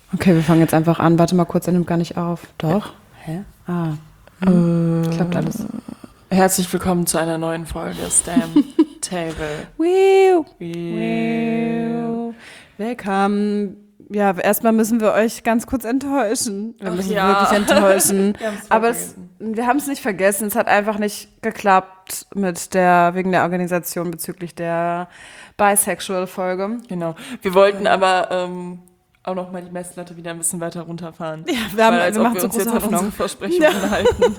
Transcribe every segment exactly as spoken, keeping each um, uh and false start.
Okay, wir fangen jetzt einfach an. Warte mal kurz, er nimmt gar nicht auf. Doch? Hä? Ah. Äh, klappt alles. Herzlich willkommen zu einer neuen Folge Stamp Table. Wiu. Wiu. Willkommen. Ja, erstmal müssen wir euch ganz kurz enttäuschen. Wir Ach müssen ja. wirklich enttäuschen. Wir haben's Aber es, vergessen. wir haben es nicht vergessen. Es hat einfach nicht geklappt mit der, wegen der Organisation bezüglich der Bisexual-Folge. Genau. Wir wollten aber ähm, auch noch mal die Messlatte wieder ein bisschen weiter runterfahren. Ja, wir, haben, Weil, als wir ob machen wir so uns große jetzt an Hoffnung. unsere Versprechungen halten.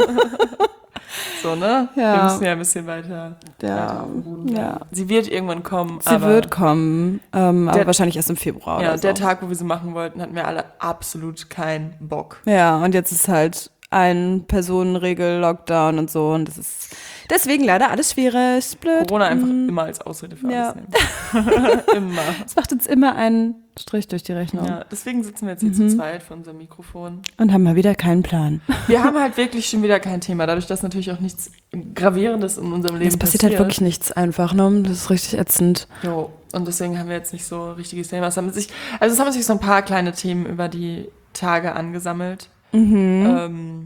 So, ne? Ja. Wir müssen ja ein bisschen weiter, Ja. weiter auf den Boden Ja. bleiben. Sie wird irgendwann kommen. Sie aber wird kommen, ähm, aber Der- wahrscheinlich erst im Februar Ja, oder so. der Tag, wo wir sie machen wollten, hatten wir alle absolut keinen Bock. Ja, und jetzt ist halt ein Personenregel, Lockdown und so und das ist deswegen leider alles schwierig, blöd. Corona einfach Mm. immer als Ausrede für Ja. alles nehmen. Immer. Es macht uns immer einen Strich durch die Rechnung Ja, deswegen sitzen wir jetzt hier Mhm. zu zweit vor unserem Mikrofon. und haben mal wieder keinen Plan. Wir haben halt wirklich schon wieder kein Thema, dadurch, dass natürlich auch nichts Gravierendes in unserem Leben Es passiert halt wirklich nichts einfach, ne? Das ist richtig ätzend. Jo, und deswegen haben wir jetzt nicht so richtiges Thema. Es haben sich, also es haben sich so ein paar kleine Themen über die Tage angesammelt. Mhm. Ähm,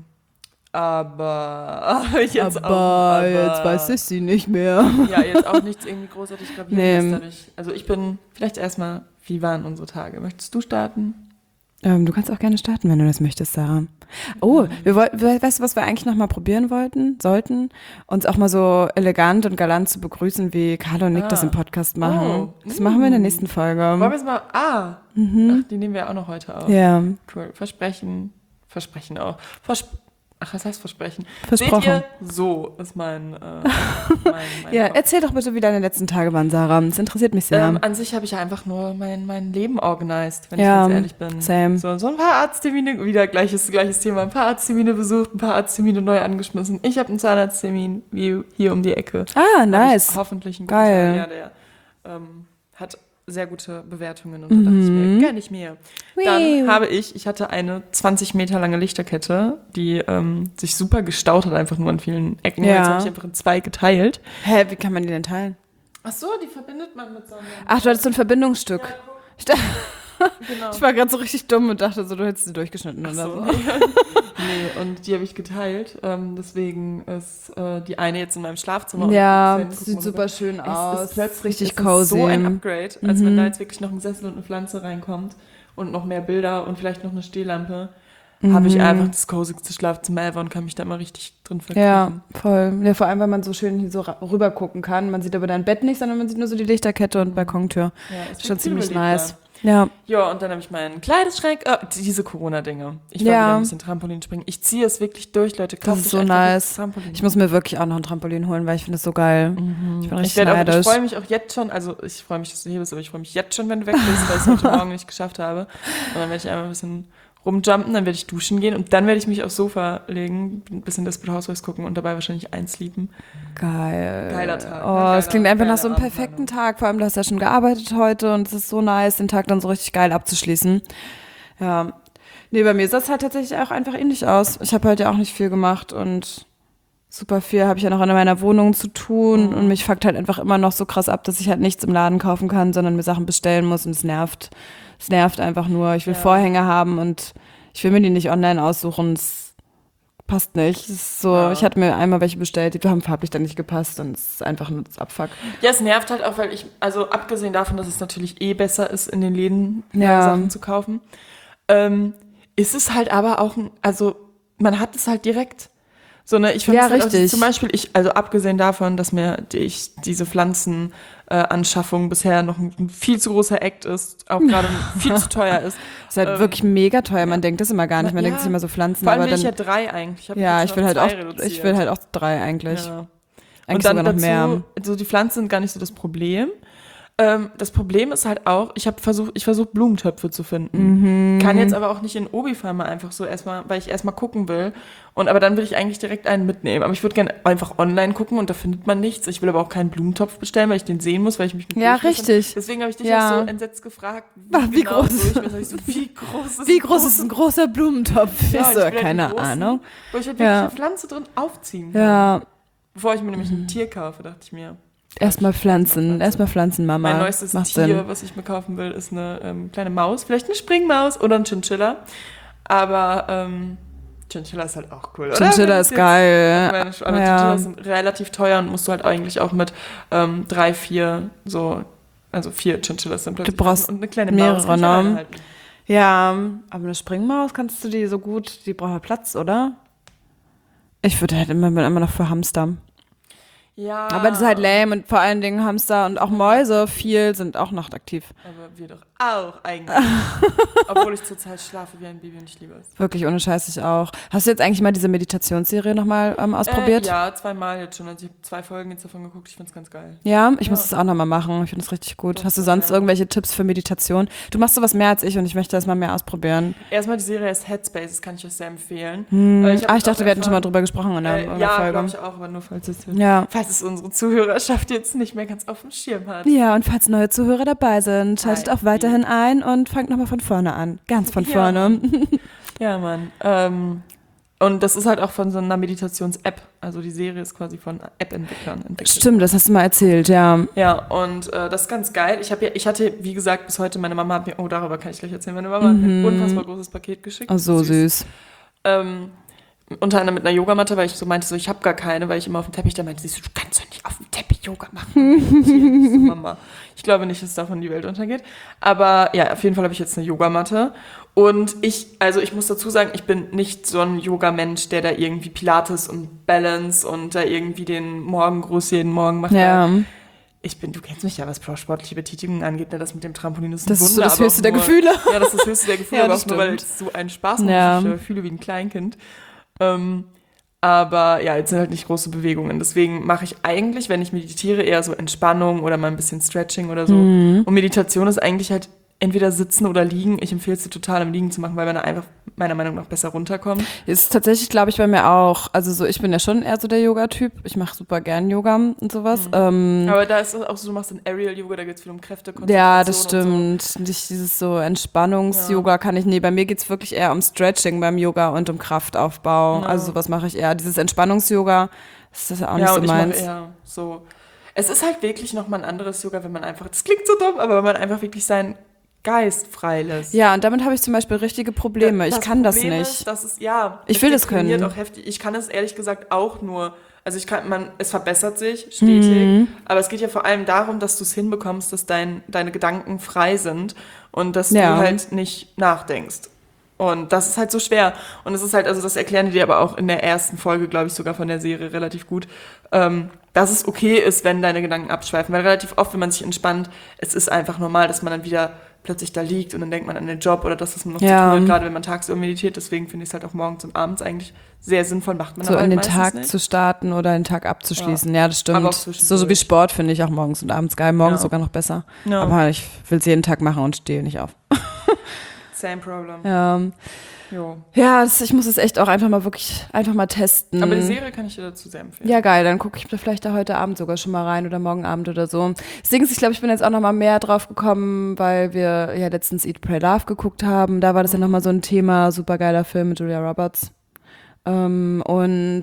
aber jetzt aber, auch, aber jetzt weiß ich sie nicht mehr. Ja, jetzt auch nichts irgendwie großartig Gravierendes Nee. dadurch. Also ich bin, vielleicht erstmal, wie waren unsere Tage? Möchtest du starten? Ähm, du kannst auch gerne starten, wenn du das möchtest, Sarah. Oh, wir wollten, we- weißt du, was wir eigentlich noch mal probieren wollten, sollten? Uns auch mal so elegant und galant zu begrüßen, wie Carlo und Nick Ah. das im Podcast machen. Oh. Das machen wir in der nächsten Folge. Wollen wir es mal, ah, Mhm. ach, die nehmen wir auch noch heute auf. Ja, Cool. Versprechen, Versprechen auch. Vers Ach, was heißt Versprechen? versprochen. Seht ihr? So ist mein, äh, mein, mein Ja, Kopf. erzähl doch bitte, wie deine letzten Tage waren, Sarah. Das interessiert mich sehr. Ähm, an sich habe ich ja einfach nur mein, mein Leben organisiert, wenn Ja, ich ganz ehrlich bin. same. So, so ein paar Arzttermine, wieder gleiches, gleiches Thema, ein paar Arzttermine besucht, ein paar Arzttermine neu angeschmissen. Ich habe einen Zahnarzttermin wie hier um die Ecke. Ah, Hab nice. Ich hoffentlich einen Geil. guten, ja, der ähm, hat sehr gute Bewertungen und da dachte ich mir, gönn ich mir. Dann Wiu. habe ich, ich hatte eine zwanzig Meter lange Lichterkette, die ähm, sich super gestaut hat, einfach nur an vielen Ecken. Ja. Jetzt habe ich einfach in zwei geteilt. Hä, wie kann man die denn teilen? Ach so, die verbindet man mit so einem... Ach, du hattest so ein Verbindungsstück. Ja, guck, Ich, dachte, genau. ich war gerade so richtig dumm und dachte so, du hättest sie durchgeschnitten oder So. so. Nee, und die habe ich geteilt. Ähm, deswegen ist äh, die eine jetzt in meinem Schlafzimmer. Ja, Und das guck sieht mal, super schön es aus. ist plötzlich richtig es ist cozy. so ein Upgrade, als wenn Mhm. da jetzt wirklich noch ein Sessel und eine Pflanze reinkommt und noch mehr Bilder und vielleicht noch eine Stehlampe. Mhm. Habe ich einfach das cozyste Schlafzimmer ever und kann mich da mal richtig drin Ja, verkriechen. voll. Ja, vor allem, weil man so schön hier so ra- rüber gucken kann. Man sieht aber dein Bett nicht, sondern man sieht nur so die Lichterkette und Balkontür. Ja, es Schon wird ziemlich viel beliebter. nice. Ja, Ja, und dann habe ich meinen Kleiderschrank, äh, diese Corona-Dinge. Ich will Ja. wieder ein bisschen Trampolin springen. Ich ziehe es wirklich durch, Leute. Kauft ist euch so einfach nice. jetzt Trampolin. ich muss mir wirklich auch noch ein Trampolin holen, weil ich finde es so geil. Ich bin Ich, richtig werd auch, ich neidisch. freue mich auch jetzt schon, also ich freue mich, dass du hier bist, aber ich freue mich jetzt schon, wenn du weg bist, weil ich es heute Morgen nicht geschafft habe. Und dann werde ich einmal ein bisschen rumjumpen, dann werde ich duschen gehen und dann werde ich mich aufs Sofa legen, ein bisschen Desperate Housewives gucken und dabei wahrscheinlich einsleepen. Geil. Geiler Tag, ne? Oh, Geiler- es klingt einfach nach so einem geile perfekten Abendplanung. Tag. Vor allem, du hast ja schon gearbeitet heute und es ist so nice, den Tag dann so richtig geil abzuschließen. Ja. Nee, bei mir sah es halt tatsächlich auch einfach ähnlich aus. Ich habe heute ja auch nicht viel gemacht und super viel habe ich ja noch in meiner Wohnung zu tun Mhm. und mich fuckt halt einfach immer noch so krass ab, dass ich halt nichts im Laden kaufen kann, sondern mir Sachen bestellen muss und es nervt. Es nervt einfach nur. Ich will Ja. Vorhänge haben und ich will mir die nicht online aussuchen. Es passt nicht. Es ist so, Ja. ich hatte mir einmal welche bestellt, die haben farblich dann nicht gepasst und es ist einfach nur das Abfuck. Ja, es nervt halt auch, weil ich, also abgesehen davon, dass es natürlich eh besser ist, in den Läden äh, Ja. Sachen zu kaufen, ähm, ist es halt aber auch, ein, also man hat es halt direkt. So, ne, ich Ja, vermisse halt auch, richtig. zum Beispiel, ich, also abgesehen davon, dass mir die, ich diese Pflanzenanschaffung äh, Anschaffung bisher noch ein, ein viel zu großer Act ist, auch gerade viel zu teuer ist. Ist halt Ähm, wirklich mega teuer. Man denkt das immer gar nicht. Man ja. denkt sich immer so Pflanzen, Vor allem aber will dann. ich ja drei eigentlich. Ich hab ja, jetzt ich will auf halt zwei auch, reduziert. ich will halt auch drei eigentlich. Ja. Eigentlich Und dann sogar noch dazu, mehr. also die Pflanzen sind gar nicht so das Problem. Ähm, das Problem ist halt auch, ich habe versucht, ich versuche Blumentöpfe zu finden. Mhm. Kann jetzt aber auch nicht in Obi-Farmer einfach so erstmal, weil ich erstmal gucken will. Und aber dann will ich eigentlich direkt einen mitnehmen. Aber ich würde gerne einfach online gucken und da findet man nichts. Ich will aber auch keinen Blumentopf bestellen, weil ich den sehen muss, weil ich mich mit Ja, durchmesse. richtig. Deswegen habe ich dich Ja. auch so entsetzt gefragt, Wie genau groß? durchmesse. Ich so, wie groß ist Wie ein groß ist ein großer Blumentopf? Ja, ich so, ich will halt keine einen großen, Ahnung. Wo ich halt Ja. wirklich eine Pflanze drin aufziehen kann. Ja, Bevor ich mir nämlich ein Tier kaufe, dachte ich mir. Erstmal Pflanzen, erstmal Pflanzen, Mama. Mein neuestes Macht Tier, Sinn. was ich mir kaufen will, ist eine ähm, kleine Maus. Vielleicht eine Springmaus oder ein Chinchilla. Aber ähm, Chinchilla ist halt auch cool, oder? Chinchilla ist geil. Meine, aber Ja. Chinchillas sind relativ teuer und musst du halt eigentlich auch mit ähm, drei, vier, so, also vier Chinchillas dann plötzlich Du brauchst haben und eine kleine mehrere, Maus kann ich alleine ne? halten. Ja, aber eine Springmaus kannst du die so gut, die braucht ja Platz, oder? Ich würde halt immer, immer noch für Hamster. Ja. Aber das ist halt lame und vor allen Dingen Hamster und auch Mäuse viel sind auch nachtaktiv. Aber wir doch auch eigentlich. Obwohl ich zurzeit schlafe wie ein Baby und ich liebe es. Wirklich ohne Scheiß ich auch. Hast du jetzt eigentlich mal diese Meditationsserie nochmal ähm, ausprobiert? Äh, ja, zweimal jetzt schon. Also ich habe zwei Folgen jetzt davon geguckt. Ich finde es ganz geil. Ja, ich Ja. muss das auch nochmal machen. Ich finde das richtig gut. Das Hast du ist sonst geil. irgendwelche Tipps für Meditation? Du machst sowas mehr als ich und ich möchte das mal mehr ausprobieren. Erstmal die Serie ist Headspace, das kann ich euch sehr empfehlen. Hm. Äh, hab Ah, ich jetzt dachte, auch wir hätten schon mal erfahren- drüber gesprochen in der, Äh, in der ja, Folge. glaube ich auch, aber nur falls es, Ja. falls es unsere Zuhörerschaft jetzt nicht mehr ganz auf dem Schirm hat. Ja, und falls neue Zuhörer dabei sind, schaltet Hi. auch weiterhin ein und fangt nochmal von vorne an. Ganz von Ja. vorne. Ja, Mann. Ähm, und das ist halt auch von so einer Meditations-App. Also die Serie ist quasi von App-Entwicklern entwickelt. Stimmt, das hast du mal erzählt, ja. Ja, und äh, das ist ganz geil. Ich, hab ja, ich hatte, wie gesagt, bis heute, meine Mama hat mir, oh, darüber kann ich gleich erzählen, meine Mama hat mir ein unfassbar großes Paket geschickt. Oh, so süß. Ähm, unter anderem mit einer Yogamatte, weil ich so meinte, so, ich habe gar keine, weil ich immer auf dem Teppich, da meinte sie so, du kannst doch nicht auf dem Teppich Yoga machen. Ich so, Mama, ich glaube nicht, dass davon die Welt untergeht. Aber ja, auf jeden Fall habe ich jetzt eine Yogamatte. Und ich, also ich muss dazu sagen, ich bin nicht so ein Yoga-Mensch, der da irgendwie Pilates und Balance und da irgendwie den Morgengruß jeden Morgen macht. Ja. Ich bin, du kennst mich ja, was sportliche Betätigung angeht, ne? Das mit dem Trampolin ist ein Das ist so Wunder, das aber höchste auch der nur, Gefühle. Ja, das ist das höchste der Gefühle, Ja, aber das auch nur, weil stimmt. ich so einen Spaß mache, Ja. ich äh, fühle wie ein Kleinkind. Ähm, aber ja, jetzt sind halt nicht große Bewegungen. Deswegen mache ich eigentlich, wenn ich meditiere, eher so Entspannung oder mal ein bisschen Stretching oder so. Mhm. Und Meditation ist eigentlich halt entweder sitzen oder liegen. Ich empfehle es dir total im Liegen zu machen, weil man da einfach meiner Meinung nach besser runterkommt. Ist tatsächlich, glaube ich, bei mir auch. Also so, ich bin ja schon eher so der Yoga-Typ. Ich mache super gern Yoga und sowas. Ähm, Aber da ist es auch so, du machst ein Aerial-Yoga, da geht es viel um Kräfte, Konzentration ja, das und so. stimmt. Nicht dieses so Entspannungs-Yoga kann ich, nee, bei mir geht's wirklich eher um Stretching beim Yoga und um Kraftaufbau. Ja. Also sowas mache ich eher. Dieses Entspannungs-Yoga, das ist auch nicht Ja, so und ich meins. mache eher so. Es ist halt wirklich nochmal ein anderes Yoga, wenn man einfach, das klingt so dumm, aber wenn man einfach wirklich seinen Geist frei lässt. Ja, und damit habe ich zum Beispiel richtige Probleme. Ich kann das Problem nicht. Ist, das ist, ja, Ich will das können. Auch heftig. Ich kann es ehrlich gesagt auch nur, also ich kann, man, es verbessert sich stetig, Mhm. aber es geht ja vor allem darum, dass du es hinbekommst, dass dein, deine Gedanken frei sind und dass Ja. du halt nicht nachdenkst. Und das ist halt so schwer. Und es ist halt, also das erklären die dir aber auch in der ersten Folge, glaube ich, sogar von der Serie relativ gut, ähm, dass es okay ist, wenn deine Gedanken abschweifen. Weil relativ oft, wenn man sich entspannt, es ist einfach normal, dass man dann wieder plötzlich da liegt und dann denkt man an den Job oder das, was man noch Ja. zu tun hat, gerade wenn man tagsüber meditiert. Deswegen finde ich es halt auch morgens und abends eigentlich sehr sinnvoll, macht man So aber in den halt meistens Tag nicht. zu starten oder den Tag abzuschließen. Ja, das Aber stimmt. auch So, zwischendurch. so wie Sport finde ich auch morgens und abends geil. Morgens Ja. sogar noch besser. Ja. Aber ich will es jeden Tag machen und stehe nicht auf. Same problem. Ja, Jo. ja das, ich muss es echt auch einfach mal wirklich, einfach mal testen. Aber die Serie kann ich dir dazu sehr empfehlen. Ja, geil, dann gucke ich da vielleicht da heute Abend sogar schon mal rein oder morgen Abend oder so. Deswegen, ich glaube, ich bin jetzt auch noch mal mehr drauf gekommen, weil wir ja letztens Eat, Pray, Love geguckt haben. Da war das ja noch mal so ein Thema, super geiler Film mit Julia Roberts. Ähm, und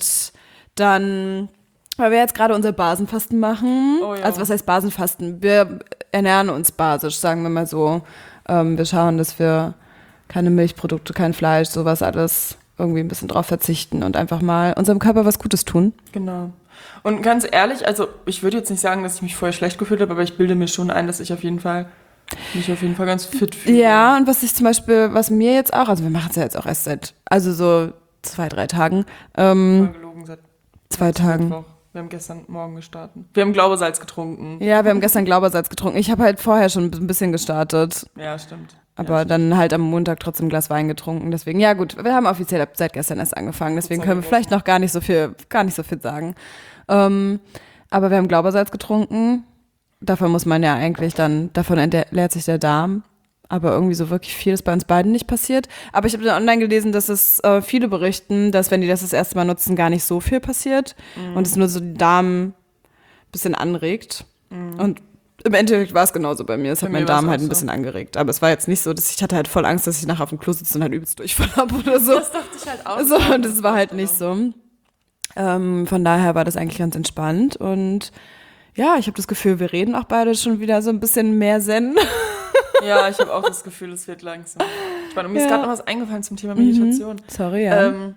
dann, weil wir jetzt gerade unser Basenfasten machen, Oh ja. also was heißt Basenfasten? Wir ernähren uns basisch, sagen wir mal so. Ähm, wir schauen, dass wir keine Milchprodukte, kein Fleisch, sowas alles irgendwie ein bisschen drauf verzichten und einfach mal unserem Körper was Gutes tun. Genau. Und ganz ehrlich, also ich würde jetzt nicht sagen, dass ich mich vorher schlecht gefühlt habe, aber ich bilde mir schon ein, dass ich auf jeden Fall mich auf jeden Fall ganz fit fühle. Ja, und was ich zum Beispiel, was mir jetzt auch, also wir machen es ja jetzt auch erst seit, also so zwei, drei Tagen, ähm, Voll gelogen seit zwei seit Tagen. Mittwoch. Wir haben gestern Morgen gestartet. Wir haben Glaubersalz getrunken. Ja, wir haben gestern Glaubersalz getrunken. Ich habe halt vorher schon ein bisschen gestartet, Ja, stimmt. aber ja, dann halt am Montag trotzdem ein Glas Wein getrunken. Deswegen, ja gut, wir haben offiziell ab seit gestern erst angefangen. Deswegen Gut, können wir sehr vielleicht noch gar nicht so viel, gar nicht so viel sagen. Ähm, aber wir haben Glaubersalz getrunken. Davon muss man ja eigentlich dann, davon entleert sich der Darm. Aber irgendwie so wirklich viel ist bei uns beiden nicht passiert. Aber ich habe dann online gelesen, dass es äh, viele berichten, dass wenn die das das erste Mal nutzen, gar nicht so viel passiert. Mhm. Und es nur so den Darm ein bisschen anregt. Mhm. Und im Endeffekt war es genauso bei mir. Es Bei hat mir meinen war's Darm halt auch ein so. bisschen angeregt. Aber es war jetzt nicht so, dass ich hatte halt voll Angst, dass ich nachher auf dem Klo sitze und halt übelst Durchfall habe oder so. Das dachte ich halt auch. So, und das war halt nicht so. Ähm, von daher war das eigentlich ganz entspannt. Und ja, ich habe das Gefühl, wir reden auch beide schon wieder so ein bisschen mehr Zen. Ja, ich habe auch das Gefühl, es wird langsam. Spannend. Mir Ja. ist gerade noch was eingefallen zum Thema Meditation. Sorry, ja. Ähm,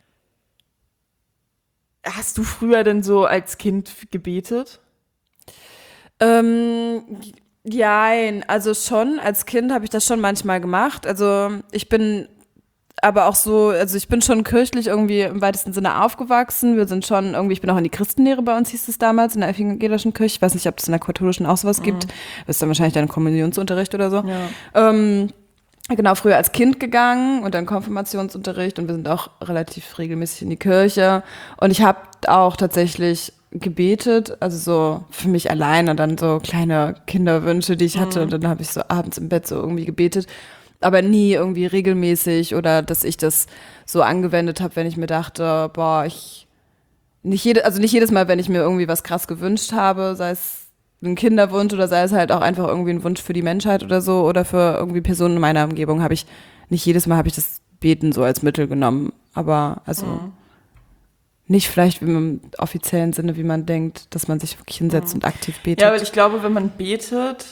hast du früher denn so als Kind gebetet? Ähm, jein, also schon, als Kind habe ich das schon manchmal gemacht. Also ich bin aber auch so, also ich bin schon kirchlich irgendwie im weitesten Sinne aufgewachsen. Wir sind schon irgendwie, ich bin auch in die Christenlehre, bei uns hieß es damals, in der evangelischen Kirche. Ich weiß nicht, ob es in der katholischen auch sowas gibt. Das ist dann wahrscheinlich dann Kommunionsunterricht oder so. Ja. Ähm, genau, früher als Kind gegangen und dann Konfirmationsunterricht und wir sind auch relativ regelmäßig in die Kirche. Und ich habe auch tatsächlich gebetet, also so für mich alleine, dann so kleine Kinderwünsche, die ich hatte. Und dann habe ich so abends im Bett so irgendwie gebetet. Aber nie irgendwie regelmäßig oder dass ich das so angewendet habe, wenn ich mir dachte, boah, ich nicht jede, also nicht jedes Mal, wenn ich mir irgendwie was krass gewünscht habe, sei es ein Kinderwunsch oder sei es halt auch einfach irgendwie ein Wunsch für die Menschheit oder so oder für irgendwie Personen in meiner Umgebung, habe ich nicht jedes Mal habe ich das Beten so als Mittel genommen. Aber also Mhm. nicht vielleicht im offiziellen Sinne, wie man denkt, dass man sich wirklich hinsetzt und aktiv betet. Ja, weil ich glaube, wenn man betet,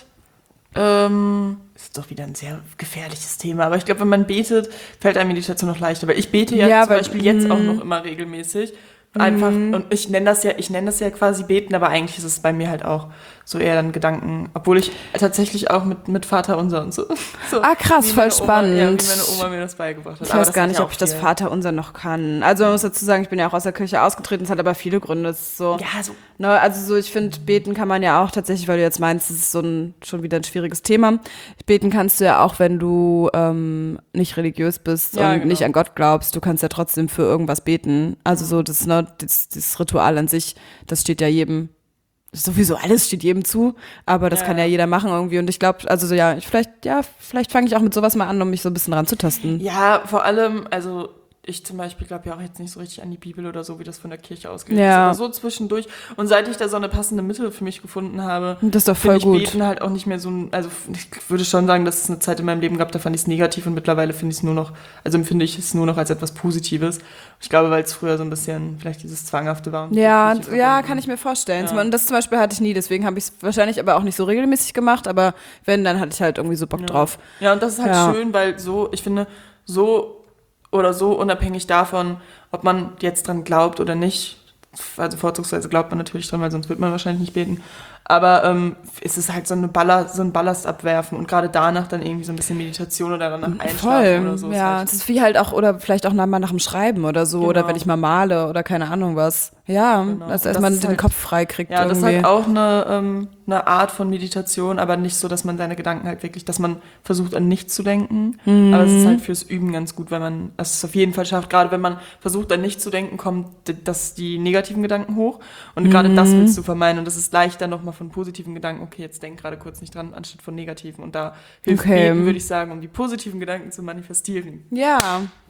ähm, ist doch wieder ein sehr gefährliches Thema, aber ich glaube, wenn man betet, fällt einem Meditation noch leichter, weil ich bete ja, Ja, zum weil- Beispiel jetzt auch mm. noch immer regelmäßig. Einfach, und ich nenne das ja, ich nenne das ja quasi beten, aber eigentlich ist es bei mir halt auch so eher dann Gedanken, obwohl ich tatsächlich auch mit, mit Vater unser und so. so Ah, krass, wie voll meine Oma, ja, wie spannend. meine Oma mir das beigebracht hat. Ich Aber weiß das gar hat nicht, ja ob auch ich das viel. Vaterunser noch kann. Also man muss dazu sagen, ich bin ja auch aus der Kirche ausgetreten, es hat aber viele Gründe. Es ist so, Ja, so. ne, also so, ich finde, beten kann man ja auch tatsächlich, weil du jetzt meinst, es ist so ein schon wieder ein schwieriges Thema. Beten kannst du ja auch, wenn du ähm, nicht religiös bist Ja, und genau. nicht an Gott glaubst. Du kannst ja trotzdem für irgendwas beten. Also so das, ne, das, das Ritual an sich, das steht ja jedem. Sowieso alles steht jedem zu, aber das Ja, kann ja ja. jeder machen irgendwie. Und ich glaube, also so, ja, ich vielleicht, ja, vielleicht fange ich auch mit sowas mal an, um mich so ein bisschen ranzutasten. Ja, vor allem, also ich zum Beispiel glaube ja auch jetzt nicht so richtig an die Bibel oder so, wie das von der Kirche ausgelegt Ja. ist, aber so zwischendurch. Und seit ich da so eine passende Mitte für mich gefunden habe, Das ist doch finde voll ich gut. Beten halt auch nicht mehr so ein, also ich würde schon sagen, dass es eine Zeit in meinem Leben gab, da fand ich es negativ und mittlerweile finde ich es nur noch, also empfinde ich es nur noch als etwas Positives. Ich glaube, weil es früher so ein bisschen vielleicht dieses Zwanghafte war. und die Ja, Kirche ja, verbunden. kann ich mir vorstellen. Ja. Und das zum Beispiel hatte ich nie, deswegen habe ich es wahrscheinlich aber auch nicht so regelmäßig gemacht, aber wenn, dann hatte ich halt irgendwie so Bock drauf. Ja, und das ist halt Ja. schön, weil so, ich finde, so oder so unabhängig davon, ob man jetzt dran glaubt oder nicht, also vorzugsweise glaubt man natürlich dran, weil sonst wird man wahrscheinlich nicht beten, aber ähm, es ist halt so, eine Ballast, so ein Ballast abwerfen und gerade danach dann irgendwie so ein bisschen Meditation oder danach einschlafen Voll, oder so. ist ja. halt, Es ist wie halt auch, oder vielleicht auch mal nach dem Schreiben oder so, oder Genau. wenn ich mal male oder keine Ahnung was. Ja, Genau. dass Und erstmal das ist den halt- Kopf frei kriegt ja, das ist irgendwie. halt auch eine, ähm, eine Art von Meditation, aber nicht so, dass man seine Gedanken halt wirklich, dass man versucht an nichts zu denken. Mhm. Aber es ist halt fürs Üben ganz gut, weil man es auf jeden Fall schafft. Gerade wenn man versucht an nichts zu denken, kommen d- das die negativen Gedanken hoch. Und gerade das Mhm. willst du vermeiden. Und es ist leichter nochmal von positiven Gedanken, okay, jetzt denk gerade kurz nicht dran, anstatt von negativen. Und da hilft Okay. Beten, würde ich sagen, um die positiven Gedanken zu manifestieren. Ja,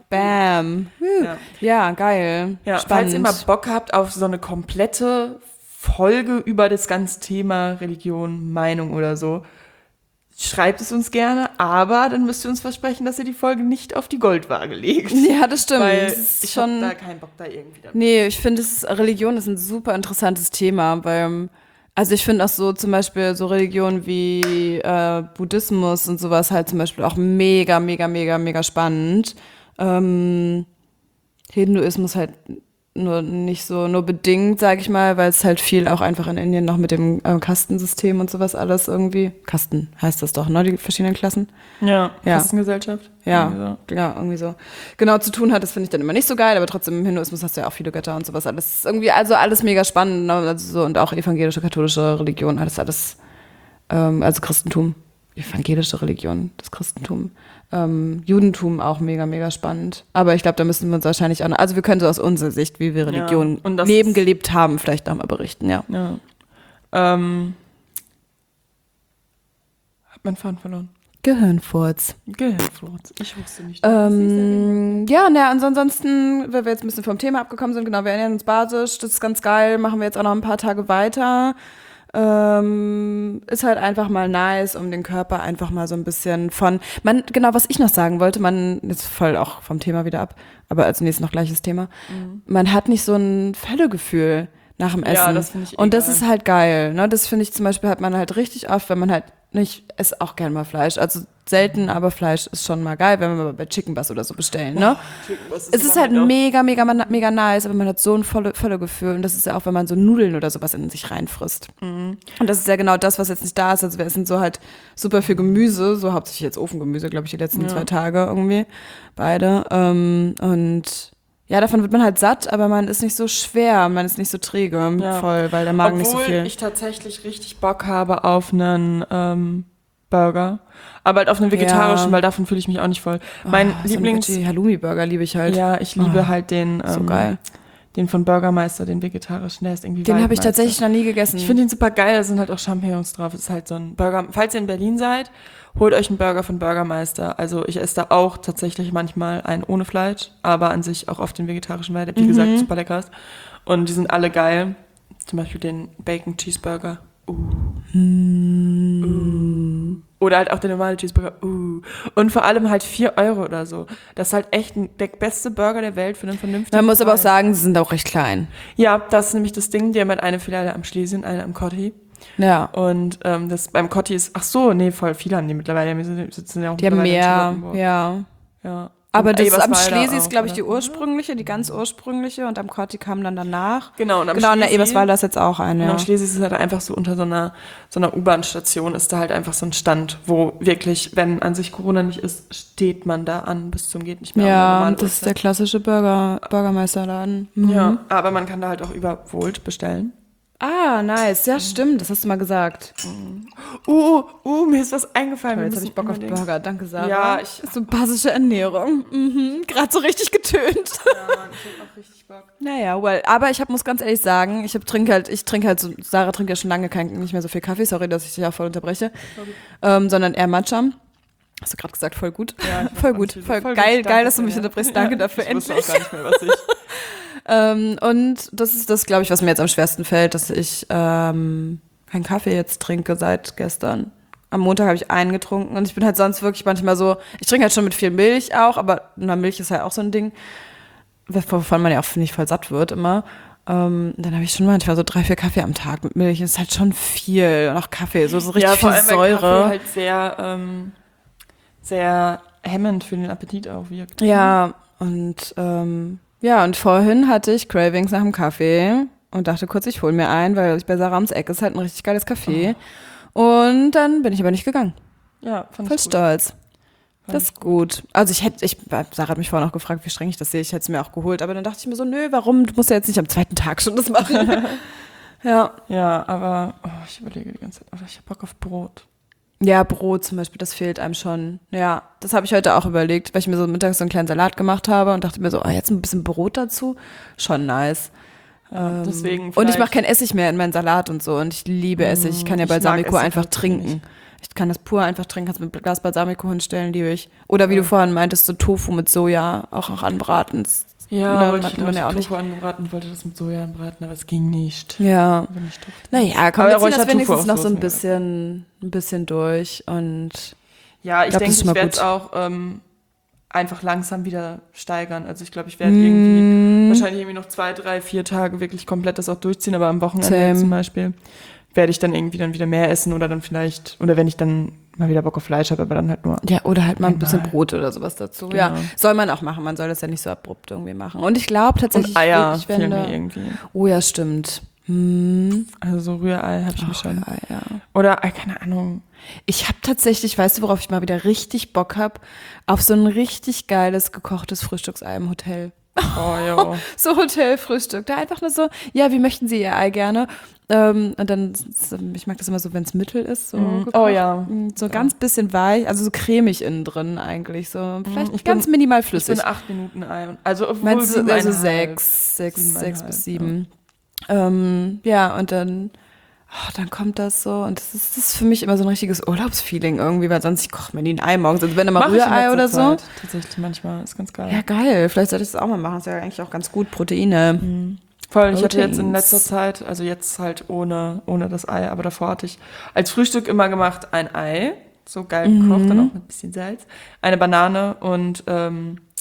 bam. Huh. Ja. Ja, geil. Ja, Spannend. falls ihr mal Bock habt auf so eine komplette Folge über das ganze Thema Religion, Meinung oder so, schreibt es uns gerne, aber dann müsst ihr uns versprechen, dass ihr die Folge nicht auf die Goldwaage legt. Ja, das stimmt. Weil Das ist ich schon. hab da keinen Bock da irgendwie damit. Nee, ich finde, es ist- Religion ist ein super interessantes Thema, weil, also ich finde auch so zum Beispiel so Religionen wie äh, Buddhismus und sowas halt zum Beispiel auch mega, mega, mega, mega spannend. Ähm, Hinduismus halt nur nicht so, nur bedingt, sag ich mal, weil es halt viel auch einfach in Indien noch mit dem äh, Kastensystem und sowas alles irgendwie, Kasten heißt das doch, ne, die verschiedenen Klassen? Ja, Ja. Kastengesellschaft. Ja, Irgendwie ja, irgendwie so. Genau, zu tun hat, das finde ich dann immer nicht so geil, aber trotzdem im Hinduismus hast du ja auch viele Götter und sowas. Alles ist irgendwie, also alles mega spannend, ne? Also so, und auch evangelische, katholische Religion, alles, alles, ähm, also Christentum, evangelische Religion, das Christentum, ähm, Judentum auch mega, mega spannend. Aber ich glaube, da müssen wir uns wahrscheinlich auch, noch- also wir können so aus unserer Sicht, wie wir Religion und das leben, ist- gelebt haben, vielleicht nochmal berichten, ja. so. Ja. Ähm, hab meinen Faden verloren. Gehirnfurz. Gehirnfurz. Ich wusste nicht. dass sie es erwähnen. Ähm, ja, ne, und ansonsten, weil wir jetzt ein bisschen vom Thema abgekommen sind, genau, wir ernähren uns basisch, das ist ganz geil, machen wir jetzt auch noch ein paar Tage weiter. Ähm, ist halt einfach mal nice, um den Körper einfach mal so ein bisschen von, man, genau, was ich noch sagen wollte, man, jetzt voll auch vom Thema wieder ab, aber als nächstes noch gleiches Thema, man hat nicht so ein Völlegefühl. nach dem Essen. Ja, das finde ich eh Und das geil. ist halt geil. Ne? Das finde ich zum Beispiel hat man halt richtig oft, wenn man halt nicht, esse auch gerne mal Fleisch. Also selten, aber Fleisch ist schon mal geil, wenn wir mal bei Chicken Bus oder so bestellen. Ne? Es ist halt mega, mega, mega nice, aber man hat so ein volle, volle Gefühl. Und das ist ja auch, wenn man so Nudeln oder sowas in sich reinfrisst. Mhm. Und das ist ja genau das, was jetzt nicht da ist. Also wir essen so halt super viel Gemüse, so hauptsächlich jetzt Ofengemüse, glaube ich, die letzten ja. zwei Tage irgendwie. Beide. Ähm, und ja, davon wird man halt satt, aber man ist nicht so schwer, man ist nicht so träge, ja. voll, weil der Magen Obwohl nicht so viel. Obwohl ich tatsächlich richtig Bock habe auf einen ähm, Burger, aber halt auf einen vegetarischen, ja. weil davon fühle ich mich auch nicht voll. Oh, mein Lieblings... So Halloumi-Burger liebe ich halt. Ja, ich liebe oh, halt den... Ähm, so geil. Den von Burgermeister, den vegetarischen, der ist irgendwie Den habe ich tatsächlich noch nie gegessen. Ich finde den super geil, da sind halt auch Champignons drauf. Das ist halt so ein Burger. Falls ihr in Berlin seid, holt euch einen Burger von Burgermeister. Also ich esse da auch tatsächlich manchmal einen ohne Fleisch, aber an sich auch oft den vegetarischen, weil der, wie mhm. gesagt, super lecker ist. Und die sind alle geil. Zum Beispiel den Bacon Cheeseburger. Uh. Mm. Uh. Oder halt auch der normale Cheeseburger. Uh. Und vor allem halt vier Euro oder so. Das ist halt echt ein, der beste Burger der Welt für einen vernünftigen Man muss Preis. aber auch sagen, sie sind auch recht klein. Ja, das ist nämlich das Ding. Die haben halt eine Filiale am Schlesien, eine am Cotti. Ja. Und ähm, das beim Cotti ist, ach so, nee, voll viele haben die mittlerweile. Wir sitzen ja auch die haben mehr, ja. Ja. Aber das am Schlesi ist, glaube ich, die ursprüngliche, die ganz ursprüngliche und am Cotti kam dann danach. Genau, und am genau, Schlesi, in der Eberswalder ist jetzt auch eine. Und ja. am Schlesi ist es halt einfach so unter so einer, so einer U-Bahn-Station ist da halt einfach so ein Stand, wo wirklich, wenn an sich Corona nicht ist, steht man da an bis zum geht nicht mehr. Ja, das ist der klassische Burger, Burgermeisterladen. Mhm. Ja, aber man kann da halt auch über Volt bestellen. Ah, nice. Ja, stimmt. Das hast du mal gesagt. Uh, uh, mir ist was eingefallen. Toll, jetzt habe ich Bock auf Burger. Danke, Sarah. Ja, ich... So basische Ernährung. Mhm. Gerade so richtig getönt. Ja, ich hab auch richtig Bock. Naja, well. Aber ich hab, muss ganz ehrlich sagen, ich trinke halt, ich trinke halt so, Sarah trinkt ja schon lange kein, nicht mehr so viel Kaffee. Sorry, dass ich dich auch voll unterbreche. Ähm, sondern eher Matcha. Hast du gerade gesagt, voll gut. Ja, voll gut. Voll, voll geil, geil, dass du mich ja. unterbrichst. Danke ja, dafür, ich endlich. Ich wusste auch gar nicht mehr, was ich... Ähm, und das ist das, glaube ich, was mir jetzt am schwersten fällt, dass ich ähm, keinen Kaffee jetzt trinke seit gestern. Am Montag habe ich einen getrunken und ich bin halt sonst wirklich manchmal so, ich trinke halt schon mit viel Milch auch, aber na, Milch ist halt auch so ein Ding, wovon man ja auch nicht voll satt wird immer. Ähm, dann habe ich schon manchmal so drei, vier Kaffee am Tag mit Milch. Das ist halt schon viel. Und auch Kaffee, so, so richtig ja, viel vor allem, Säure. Weil Kaffee halt sehr, ähm, sehr hemmend für den Appetit auch wirkt. Ja, und ähm, ja, und vorhin hatte ich Cravings nach dem Kaffee und dachte kurz, ich hole mir einen, weil ich bei Sarah ums Eck ist halt ein richtig geiles Café. Oh. Und dann bin ich aber nicht gegangen. Ja, fand Voll ich gut. stolz. Fand das ist gut. Also ich hätte, ich, Sarah hat mich vorhin auch gefragt, wie streng ich das sehe. Ich hätte es mir auch geholt, aber dann dachte ich mir so, nö, warum? Du musst ja jetzt nicht am zweiten Tag schon das machen. ja. Ja, aber oh, ich überlege die ganze Zeit, oh, ich habe Bock auf Brot. Ja, Brot zum Beispiel, das fehlt einem schon. Ja, das habe ich heute auch überlegt, weil ich mir so mittags so einen kleinen Salat gemacht habe und dachte mir so, oh, jetzt ein bisschen Brot dazu, schon nice. Ja, ähm, deswegen und ich mache kein Essig mehr in meinen Salat und so und ich liebe Essig. Ich kann ja Balsamico einfach trinken. Nicht. Ich kann das pur einfach trinken, kannst mit einem Glas Balsamico hinstellen, liebe ich. Oder wie ja. du vorhin meintest, so Tofu mit Soja auch, auch anbraten. Ja, wollte ich, ich ja auch nicht. Tofu angebraten, wollte das mit Soja anbraten, aber es ging nicht. Ja. Naja, komm, wir ziehen das wenigstens noch so ein ja. bisschen, ein bisschen durch und ja, ich, ich denke, ich werde es auch ähm, einfach langsam wieder steigern. Also ich glaube, ich werde mm. irgendwie wahrscheinlich irgendwie noch zwei, drei, vier Tage wirklich komplett das auch durchziehen, aber am Wochenende Same. zum Beispiel werde ich dann irgendwie dann wieder mehr essen oder dann vielleicht, oder wenn ich dann mal wieder Bock auf Fleisch habe, aber dann halt nur. Ja, oder halt mal ein bisschen Brot oder sowas dazu. Genau. Ja, soll man auch machen. Man soll das ja nicht so abrupt irgendwie machen. Und ich glaube tatsächlich, und Eier ich fehlen mir irgendwie. Oh ja, stimmt. Hm. Also so Rührei habe ich mir schon. Rührei, ja. Oder, keine Ahnung. Ich habe tatsächlich, weißt du, worauf ich mal wieder richtig Bock habe? Auf so ein richtig geiles gekochtes Frühstücksei im Hotel. Oh, jo. So Hotelfrühstück. Da einfach nur so, ja, wie möchten Sie Ihr Ei gerne? Ähm, und dann, ich mag das immer so, wenn es mittel ist. So mm. Oh ja. So ja. ganz bisschen weich, also so cremig innen drin eigentlich. So vielleicht ich ganz bin, minimal flüssig. Ich bin acht Minuten Ei. Also, meinst du, also sechs, sechs, sechs bis sieben. Ja, ähm, ja und dann, oh, dann kommt das so. Und das ist, das ist für mich immer so ein richtiges Urlaubsfeeling irgendwie, weil sonst ich koche mir nie ein Ei morgens. Also wenn immer Rührei oder so. Zeit. Tatsächlich manchmal, ist ganz geil. Ja, geil. Vielleicht sollte ich das auch mal machen. Das ist ja eigentlich auch ganz gut, Proteine. Mhm. Voll, ich hatte jetzt in letzter Zeit, also jetzt halt ohne, ohne das Ei, aber davor hatte ich als Frühstück immer gemacht ein Ei, so geil gekocht, mhm. dann auch mit ein bisschen Salz, eine Banane und ähm,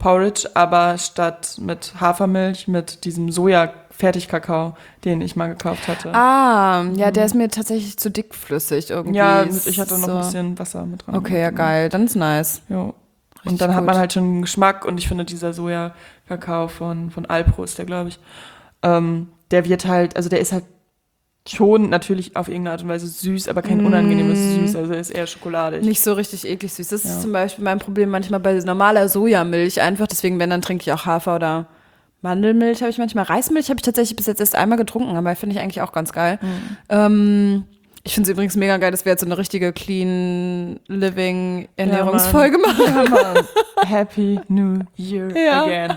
Porridge, aber statt mit Hafermilch mit diesem Soja-Fertigkakao, den ich mal gekauft hatte. Ah, ja, der ist mir tatsächlich zu dickflüssig irgendwie. Ja, Ist ich hatte noch so. ein bisschen Wasser mit dran. Okay, ja, geil. Dann ist nice. Ja. Richtig Und dann hat gut. man halt schon einen Geschmack und ich finde dieser Soja-Kakao von, von Alpro ist der, glaube ich, ähm, der wird halt, also der ist halt schon natürlich auf irgendeine Art und Weise süß, aber kein unangenehmes Süß, also er ist eher schokoladig. Nicht so richtig eklig süß. Das Ja. ist zum Beispiel mein Problem manchmal bei normaler Sojamilch einfach. Deswegen, wenn, dann trinke ich auch Hafer oder Mandelmilch habe ich manchmal. Reismilch habe ich tatsächlich bis jetzt erst einmal getrunken, aber finde ich eigentlich auch ganz geil. Mhm. Ähm, ich finde es übrigens mega geil, dass wir jetzt so eine richtige Clean Living Ernährungsfolge Ja, machen. Ja, Mann. Happy New Year Ja. again.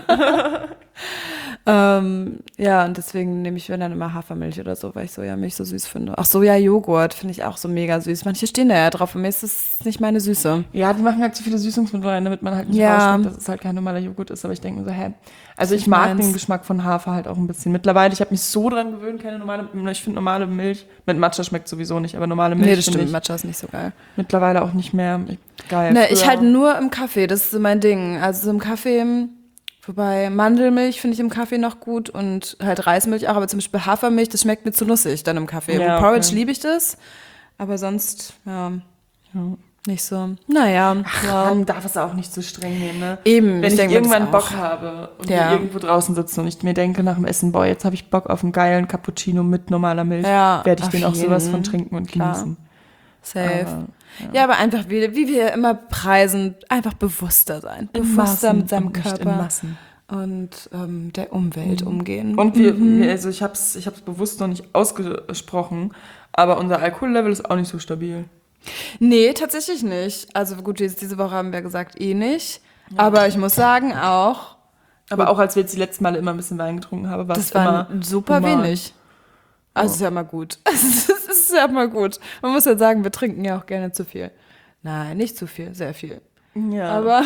Ähm, ja, und deswegen nehme ich, wenn dann immer Hafermilch oder so, weil ich Sojamilch so süß finde. Auch Sojajoghurt finde ich auch so mega süß. Manche stehen da ja drauf, und mir ist das nicht meine Süße. Ja, die machen halt so viele Süßungsmittel rein, damit man halt nicht Ja. rausschmeckt, dass es halt kein normaler Joghurt ist. Aber ich denke mir so, hä? Also Was ich ich mag meinst. den Geschmack von Hafer halt auch ein bisschen. Mittlerweile, ich habe mich so dran gewöhnt, keine normale, ich finde normale Milch, mit Matcha schmeckt sowieso nicht, aber normale Milch Nee, das finde stimmt, ich Matcha ist nicht so geil. mittlerweile auch nicht mehr geil. Ne, ich Früher- halt nur im Kaffee, das ist so mein Ding. Also so im Kaffee, wobei Mandelmilch finde ich im Kaffee noch gut und halt Reismilch auch, aber zum Beispiel Hafermilch, das schmeckt mir zu nussig dann im Kaffee. Ja, Im Porridge okay. liebe ich das, aber sonst, ja, Ja. nicht so. Naja, ja. Man darf es auch nicht so streng nehmen, ne? Eben, Wenn ich, denk mir das irgendwann auch. Bock habe und Ja. wir irgendwo draußen sitzen und ich mir denke nach dem Essen, boah, jetzt habe ich Bock auf einen geilen Cappuccino mit normaler Milch, Ja, werde ich auf den auch sowas jeden. von trinken und Klar. genießen. Safe. Aber, ja. aber einfach, wie, wie wir immer preisen, einfach bewusster sein. in Bewusster Maßen mit seinem und nicht in Körper Massen. und ähm, der Umwelt Mhm. umgehen. Und wir, wir- also ich habe es ich hab's bewusst noch nicht ausgesprochen, aber unser Alkohollevel ist auch nicht so stabil. Nee, tatsächlich nicht. Also gut, jetzt diese Woche haben wir gesagt, eh nicht. Aber ich muss sagen auch, Aber auch als wir jetzt die letzten Male immer ein bisschen Wein getrunken haben, war es das war immer super human. wenig. Also ist ja mal gut. Es ist ja mal gut. Man muss ja sagen, wir trinken ja auch gerne zu viel. Nein, nicht zu viel, sehr viel. Ja. Aber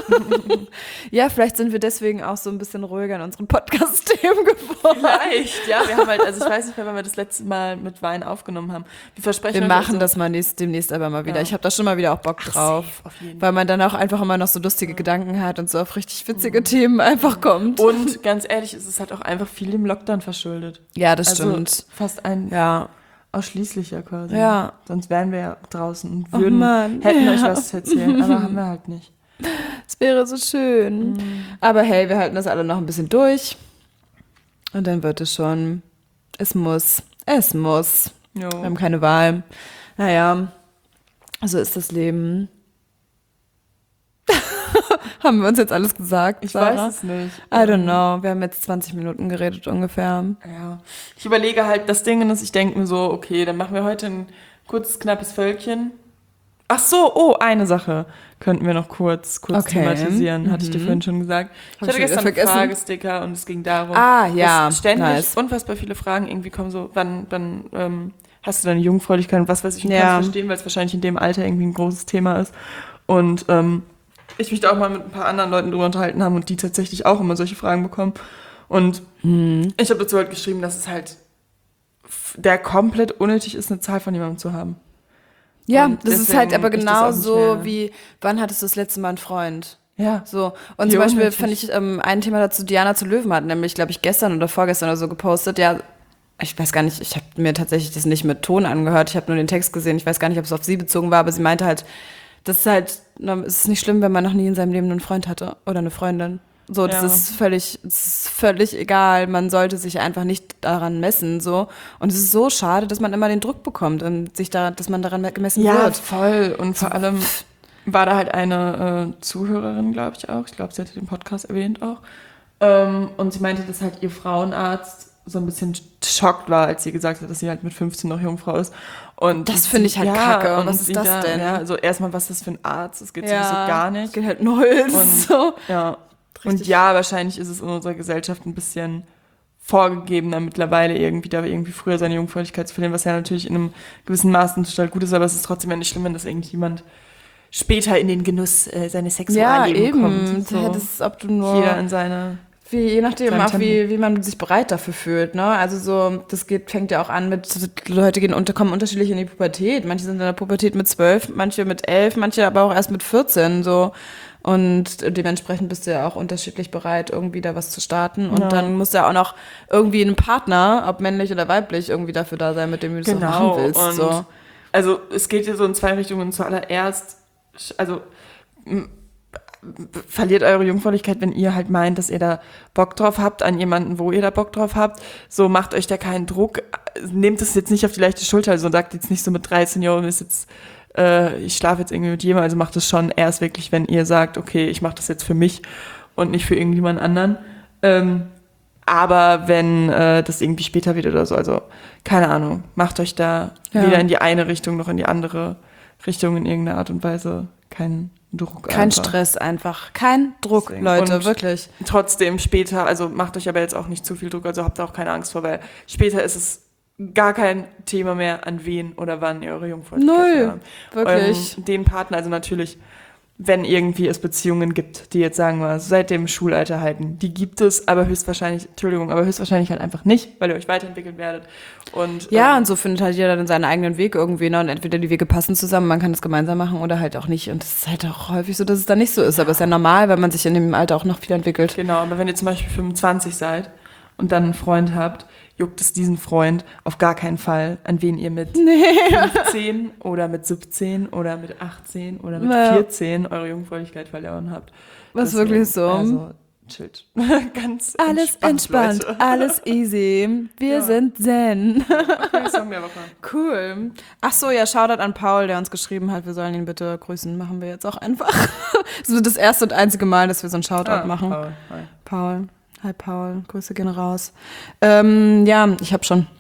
ja, vielleicht sind wir deswegen auch so ein bisschen ruhiger in unseren Podcast-Themen geworden. Vielleicht, ja. Wir haben halt, also ich weiß nicht mehr, wann wir das letzte Mal mit Wein aufgenommen haben. Wir versprechen Wir euch machen also- das mal nächst, demnächst aber mal wieder. Ja. Ich habe da schon mal wieder auch Bock drauf. Safe, auf jeden Weil man dann auch einfach immer noch so lustige Gedanken hat und so auf richtig witzige Themen einfach kommt. Und ganz ehrlich, es ist halt auch einfach viel dem Lockdown verschuldet. Ja, das Also stimmt. fast ein Ja. ausschließlicher quasi. Ja. Sonst wären wir ja draußen und Oh würden, Mann. hätten Ja. euch was zu erzählen, aber haben wir halt nicht. Es wäre so schön. Aber hey, wir halten das alle noch ein bisschen durch. Und dann wird es schon. Es muss. Es muss. Jo. Wir haben keine Wahl. Naja, so ist das Leben. Haben wir uns jetzt alles gesagt? Ich Sarah? weiß es nicht. I don't know. Wir haben jetzt zwanzig Minuten geredet ungefähr. Ja. Ich überlege halt, das Ding ist, ich denke mir so, okay, dann machen wir heute ein kurzes, knappes Völkchen. Ach so, oh, eine Sache könnten wir noch kurz, kurz Okay. thematisieren, hatte ich dir Mhm. vorhin schon gesagt. Ich Hab hatte ich wieder gestern einen vergessen. Fragesticker und es ging darum, Ah, ja, dass ständig nice. unfassbar viele Fragen irgendwie kommen, so, wann, wann ähm, hast du deine Jungfräulichkeit und was weiß ich, und Ja. kannst verstehen, weil es wahrscheinlich in dem Alter irgendwie ein großes Thema ist. Und ähm, ich mich da auch mal mit ein paar anderen Leuten drüber unterhalten haben und die tatsächlich auch immer solche Fragen bekommen. Und Mhm. ich habe dazu halt geschrieben, dass es halt f- der komplett unnötig ist, eine Zahl von jemandem zu haben. Ja, Und das ist deswegen halt aber ich das auch nicht genauso mehr- wie, wann hattest du das letzte Mal einen Freund? Ja. So. Und Wie zum Beispiel unnötig. fand ich ähm, ein Thema dazu, Diana zu Löwen hat, nämlich, glaube ich, gestern oder vorgestern oder so gepostet. Ja, ich weiß gar nicht, ich habe mir tatsächlich das nicht mit Ton angehört. Ich habe nur den Text gesehen. Ich weiß gar nicht, ob es auf sie bezogen war, aber sie meinte halt, das ist halt, na, es ist nicht schlimm, wenn man noch nie in seinem Leben einen Freund hatte oder eine Freundin. So, das Ja. ist völlig, das ist völlig egal. Man sollte sich einfach nicht daran messen, so. Und es ist so schade, dass man immer den Druck bekommt und sich da, dass man daran gemessen Ja, wird. voll. Und vor allem war da halt eine äh, Zuhörerin, glaube ich auch. Ich glaube, sie hatte den Podcast erwähnt auch. Ähm, und sie meinte, dass halt ihr Frauenarzt so ein bisschen schockt war, als sie gesagt hat, dass sie halt mit fünfzehn noch Jungfrau ist. Und Das finde ich halt ja, kacke. und Was ist sie das da, denn? Ja, also erstmal, was ist das für ein Arzt? Das geht sowieso gar nicht. Geht halt null. Und- so. Ja. Und Richtig. ja, wahrscheinlich ist es in unserer Gesellschaft ein bisschen vorgegebener mittlerweile irgendwie, da irgendwie früher seine Jungfräulichkeit zu verlieren, was ja natürlich in einem gewissen Maß total gut ist, aber es ist trotzdem ja nicht schlimm, wenn das irgendjemand später in den Genuss äh, seines Ja, Sexuallebens eben. kommt. Ja, das ist, ob du nur. Jeder in seine... Wie, je nachdem Seinem auch, wie, Tempo. wie man sich bereit dafür fühlt, ne? Also so, das geht, fängt ja auch an mit, Leute gehen unter, kommen unterschiedlich in die Pubertät. Manche sind in der Pubertät mit zwölf, manche mit elf, manche aber auch erst mit vierzehn, so. Und dementsprechend bist du ja auch unterschiedlich bereit, irgendwie da was zu starten. Und Ja. dann muss ja auch noch irgendwie ein Partner, ob männlich oder weiblich, irgendwie dafür da sein, mit dem du das auch Genau. machen willst. Und So. also es geht hier so in zwei Richtungen. Zuallererst, also m- verliert eure Jungfräulichkeit, wenn ihr halt meint, dass ihr da Bock drauf habt, an jemanden, wo ihr da Bock drauf habt. So, macht euch da keinen Druck. Nehmt es jetzt nicht auf die leichte Schulter. Also sagt jetzt nicht so mit dreizehn Jahren, ist jetzt, äh, ich schlafe jetzt irgendwie mit jemandem. Also macht es schon erst wirklich, wenn ihr sagt, okay, ich mache das jetzt für mich und nicht für irgendjemand anderen. Ähm, aber wenn äh, das irgendwie später wird oder so, also keine Ahnung, macht euch da Ja. weder in die eine Richtung noch in die andere Richtung in irgendeiner Art und Weise keinen Druck. Kein einfach. Stress einfach. Kein Druck, Deswegen. Leute, Und wirklich. Trotzdem später, also macht euch aber jetzt auch nicht zu viel Druck, also habt da auch keine Angst vor, weil später ist es gar kein Thema mehr, an wen oder wann ihr eure Jungfräulichkeit Null, habt. wirklich. Ähm, den Partner, also natürlich, wenn irgendwie es Beziehungen gibt, die jetzt sagen wir seit dem Schulalter halten, die gibt es, aber höchstwahrscheinlich, Entschuldigung, aber höchstwahrscheinlich halt einfach nicht, weil ihr euch weiterentwickeln werdet. Und, Ja, ähm, und so findet halt jeder dann seinen eigenen Weg irgendwie, ne? Und entweder die Wege passen zusammen, man kann das gemeinsam machen oder halt auch nicht. Und es ist halt auch häufig so, dass es dann nicht so ist. Aber es ist ja normal, weil man sich in dem Alter auch noch viel entwickelt. Genau, aber wenn ihr zum Beispiel fünfundzwanzig seid und dann einen Freund habt, juckt es diesen Freund auf gar keinen Fall, an wen ihr mit fünfzehn oder mit siebzehn oder mit achtzehn oder mit Ja. vierzehn eure Jungfräulichkeit verloren habt. Was wirklich so. Also, chillt. Ganz Alles entspannt, Leute. alles easy. Wir Ja. sind zen. Okay, Song der Woche. Cool. Ach so, ja, Shoutout an Paul, der uns geschrieben hat, wir sollen ihn bitte grüßen. Machen wir jetzt auch einfach. Das ist das erste und einzige Mal, dass wir so einen Shoutout Ah, machen. Paul, hi. Paul. Hi Paul, Grüße gehen raus. Ähm, ja, ich habe schon.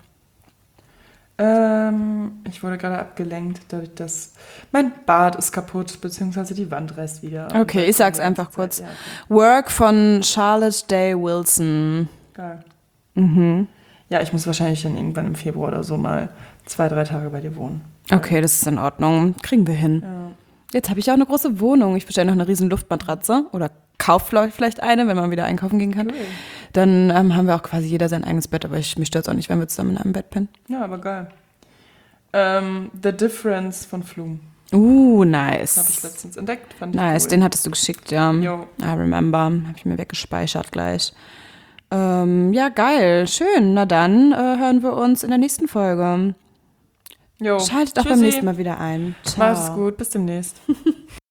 Ähm, ich wurde gerade abgelenkt, dadurch, dass mein Bad ist kaputt, beziehungsweise die Wand reißt wieder. Okay, ich sag's einfach kurz. Ja, okay. Work von Charlotte Day Wilson. Geil. Mhm. Ja, ich muss wahrscheinlich dann irgendwann im Februar oder so mal zwei, drei Tage bei dir wohnen. Okay, das ist in Ordnung. Kriegen wir hin. Ja. Jetzt habe ich auch eine große Wohnung. Ich bestelle noch eine riesen Luftmatratze oder kaufe vielleicht eine, wenn man wieder einkaufen gehen kann. Cool. Dann ähm, haben wir auch quasi jeder sein eigenes Bett, aber ich, mich stört es auch nicht, wenn wir zusammen in einem Bett pennen. Ja, aber geil. Ähm, The Difference von Flume. Uh, Habe ich nice. letztens entdeckt. Fand ich Nice, cool. den hattest du geschickt, ja. Jo. I remember. Habe ich mir weggespeichert gleich. Ähm, ja, geil. Schön. Na dann äh, hören wir uns in der nächsten Folge. Jo. Schaltet auch beim Tschüssi. nächsten Mal wieder ein. Ciao. Mach's gut. Bis demnächst.